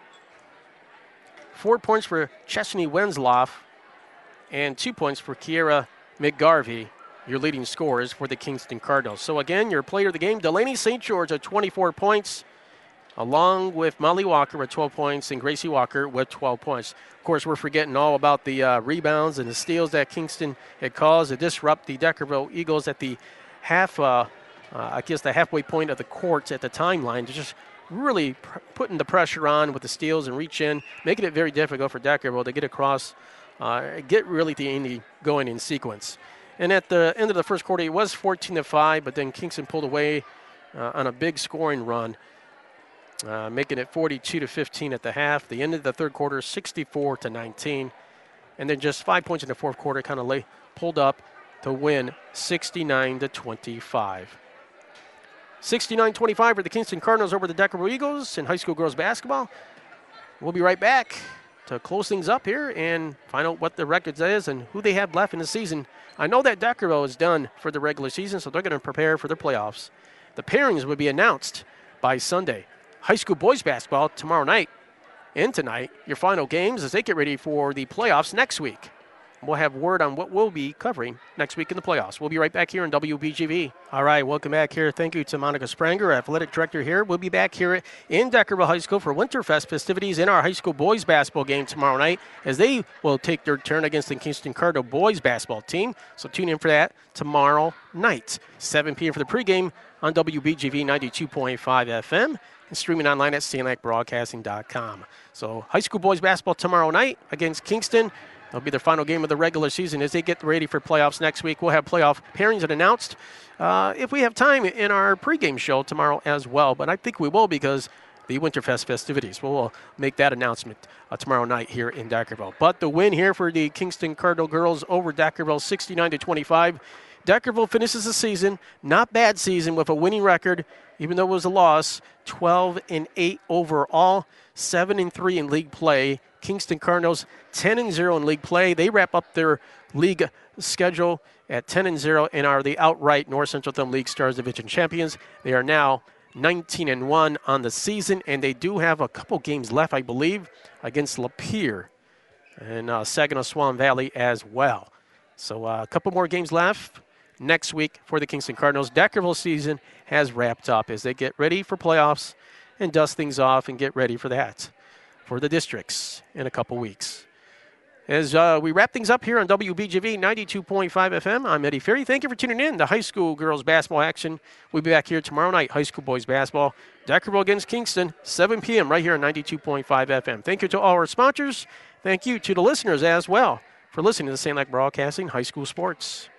4 points for Chesney Wensloff, and 2 points for Kiera McGarvey, your leading scorers for the Kingston Cardinals. So again, your player of the game, Delaney St. George at 24 points, along with Molly Walker with 12 points and Gracie Walker with 12 points. Of course, we're forgetting all about the rebounds and the steals that Kingston had caused to disrupt the Deckerville Eagles at the the halfway point of the court at the timeline, to just really putting the pressure on with the steals and reach in, making it very difficult for Deckerville to get across, get really the Indy going in sequence. And at the end of the first quarter, it was 14-5, but then Kingston pulled away on a big scoring run, making it 42-15 at the half. The end of the third quarter, 64-19. And then just 5 points in the fourth quarter, kind of pulled up to win 69-25. 69-25 for the Kingston Cardinals over the Deckerville Eagles in high school girls basketball. We'll be right back to close things up here and find out what the record is and who they have left in the season. I know that Deckerville is done for the regular season, so they're going to prepare for their playoffs. The pairings will be announced by Sunday. High school boys basketball tomorrow night and tonight, your final games as they get ready for the playoffs next week. We'll have word on what we'll be covering next week in the playoffs. We'll be right back here on WBGV. All right, welcome back here. Thank you to Monica Spranger, athletic director here. We'll be back here in Deckerville High School for Winterfest festivities in our high school boys basketball game tomorrow night, as they will take their turn against the Kingston Cardinal boys basketball team. So tune in for that tomorrow night, 7 p.m. for the pregame on WBGV 92.5 FM and streaming online at SandLakeBroadcasting.com. So high school boys basketball tomorrow night against Kingston. That'll be their final game of the regular season as they get ready for playoffs next week. We'll have playoff pairings announced if we have time in our pregame show tomorrow as well. But I think we will, because the Winterfest festivities. We'll make that announcement tomorrow night here in Deckerville. But the win here for the Kingston Cardinal girls over Deckerville, 69-25. Deckerville finishes the season, not bad season, with a winning record, even though it was a loss, 12-8 overall, 7-3 in league play. Kingston Cardinals 10-0 in league play. They wrap up their league schedule at 10-0 and are the outright North Central Thumb League Stars Division champions. They are now 19-1 on the season, and they do have a couple games left, I believe, against Lapeer and Saginaw Swan Valley as well. So a couple more games left next week for the Kingston Cardinals. Deckerville season has wrapped up as they get ready for playoffs and dust things off and get ready for that for the districts in a couple weeks. As we wrap things up here on WBGV 92.5 FM, I'm Eddie Ferry. Thank you for tuning in to high school girls basketball action. We'll be back here tomorrow night, high school boys basketball. Deckerville against Kingston, 7 p.m. right here on 92.5 FM. Thank you to all our sponsors. Thank you to the listeners as well for listening to St. Lake Broadcasting High School Sports.